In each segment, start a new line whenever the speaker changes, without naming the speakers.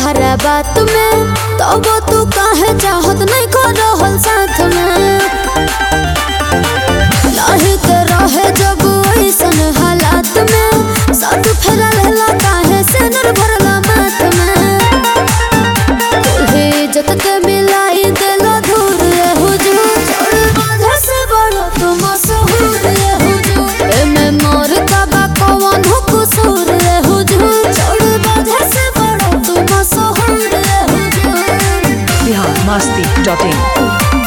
तोहरा बात में, तब तू काहे चाहत नहीं कर रहल साथ में। लाहे के रहे जब ऐसन हालात में, साथ फेरा लेला काहे से नर भरला माथ में। तोहे इज्जत के मिलाई देला धूर रे हुजूर, छोड़ बांधा से बड़ा तू मशहूर रे हुजूर। एमे मोर का बा कौन हो कसूर रे हुजूर, छोड़ बांधा से बड़ा तू मशहूर रे हुजूर।
biharmasti.in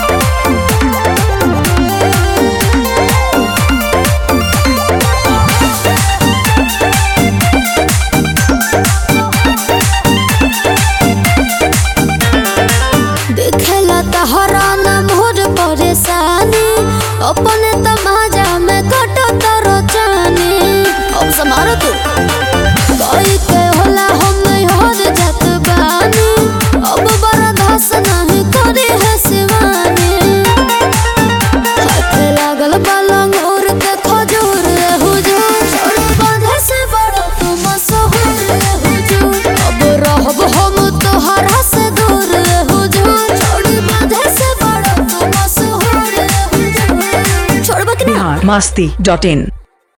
अपने तमाजा में कटो तरो जाने, अब समारो तू कोई के होला हम नहीं हो जात बानी, अब बर्दाश्त नहीं करे है सिवानी। हाथ लागल बालंग और के खजूर रे हुजूर, छोड़ बांधे से बड़ा तू मशहूर रे हुजूर। अब रहब हम तोहरा से दूर रे हुजूर, छोड़ बांधे से बड़ा तू मशहूर रे हुजूर।
biharmasti.in